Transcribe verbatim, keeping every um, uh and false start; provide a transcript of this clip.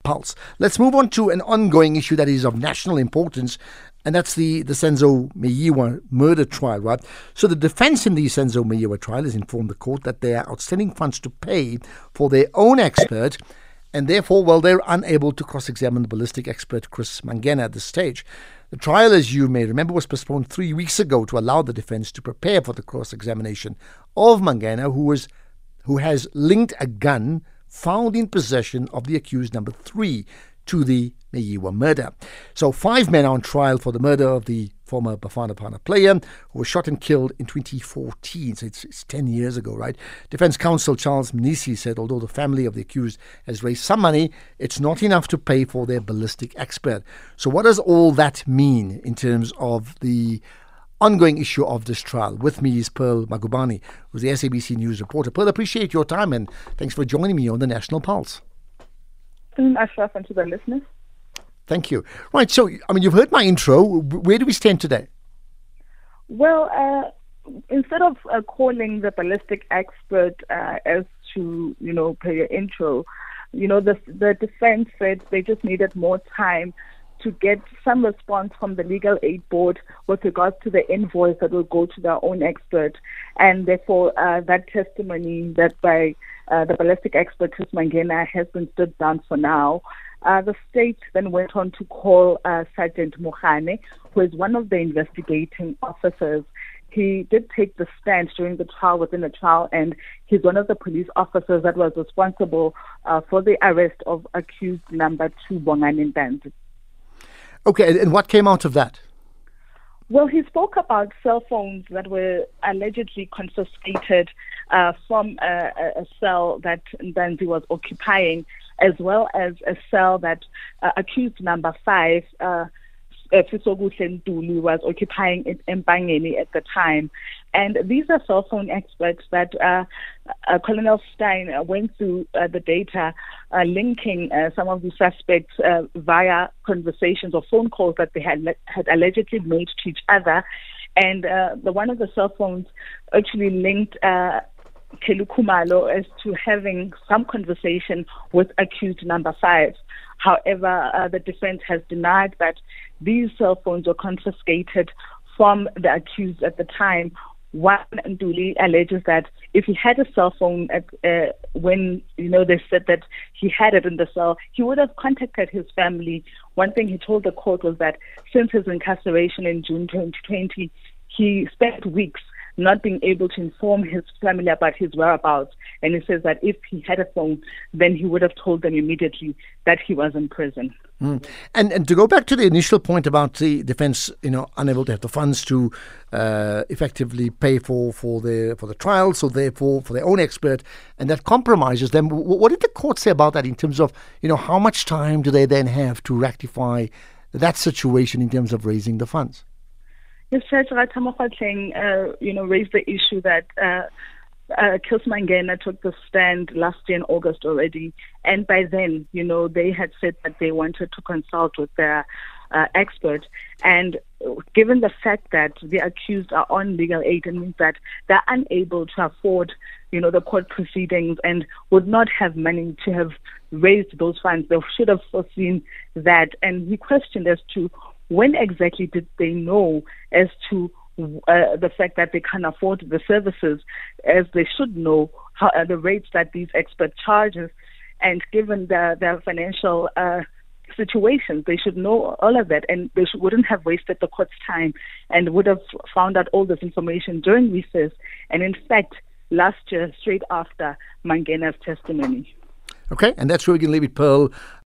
Pulse. Let's move on to an ongoing issue that is of national importance, and that's the, the Senzo Meyiwa murder trial, right? So the defense in the Senzo Meyiwa trial has informed the court that there are outstanding funds to pay for their own expert, and therefore, well, they're unable to cross-examine the ballistic expert Chris Mangena at this stage. The trial, as you may remember, was postponed three weeks ago to allow the defense to prepare for the cross-examination of Mangena, who was who has linked a gun found in possession of the accused number three to the Meyiwa murder. So five men are on trial for the murder of the former Bafana Bafana player who was shot and killed in twenty fourteen. So it's, it's ten years ago, right? Defense counsel Charles Mnisi said although the family of the accused has raised some money, it's not enough to pay for their ballistic expert. So what does all that mean in terms of the ongoing issue of this trial? With me is Pearl Magubane, who's the S A B C News reporter. Pearl, appreciate your time and thanks for joining me on the National Pulse. Mm, Ashraf, and to the listeners. Thank you. Right, so, I mean, you've heard my intro. Where do we stand today? Well, uh, instead of uh, calling the ballistic expert uh, as to, you know, per your intro, you know, the, the defense said they just needed more time to get some response from the Legal Aid Board with regards to the invoice that will go to their own expert. And therefore, uh, that testimony that by uh, the ballistic expert, Chris Mangena, has been stood down for now. Uh, the state then went on to call uh, Sergeant Mohane, who is one of the investigating officers. He did take the stand during the trial, within the trial, and he's one of the police officers that was responsible uh, for the arrest of accused number two, Bongani Ntanzi. Okay, and what came out of that? Well, he spoke about cell phones that were allegedly confiscated uh, from a, a cell that Ntanzi was occupying, as well as a cell that uh, accused number five, uh, Fisoguhle Ntuli, was occupying in Empangeni at the time. And these are cell phone experts that uh, uh, Colonel Stein uh, went through uh, the data uh, linking uh, some of the suspects uh, via conversations or phone calls that they had, had allegedly made to each other. And uh, the one of the cell phones actually linked uh, Kelu Khumalo as to having some conversation with accused number five. However, uh, the defense has denied that these cell phones were confiscated from the accused at the time. One, Nduli alleges that if he had a cell phone at, uh, when, you know, they said that he had it in the cell, he would have contacted his family. One thing he told the court was that since his incarceration in June twenty twenty, he spent weeks not being able to inform his family about his whereabouts. And he says that if he had a phone, then he would have told them immediately that he was in prison. Mm. And and to go back to the initial point about the defense, you know, unable to have the funds to uh, effectively pay for, for the for the trial, so therefore for their own expert, and that compromises them. What did the court say about that in terms of, you know, how much time do they then have to rectify that situation in terms of raising the funds? Yes, Judge Ratamafateng, uh, you know, raised the issue that uh, uh, Chris Mangena took the stand last year in August already, and by then, you know, they had said that they wanted to consult with their uh, expert, and given the fact that the accused are on legal aid, it means that they're unable to afford, you know, the court proceedings and would not have money to have raised those funds. They should have foreseen that, and he questioned as to when exactly did they know as to uh, the fact that they can't afford the services, as they should know how, uh, the rates that these expert charges, and given the, their financial uh, situations, they should know all of that, and they should, wouldn't have wasted the court's time and would have found out all this information during recess, and in fact, last year, straight after Mangena's testimony. Okay, and that's where we can leave it, Pearl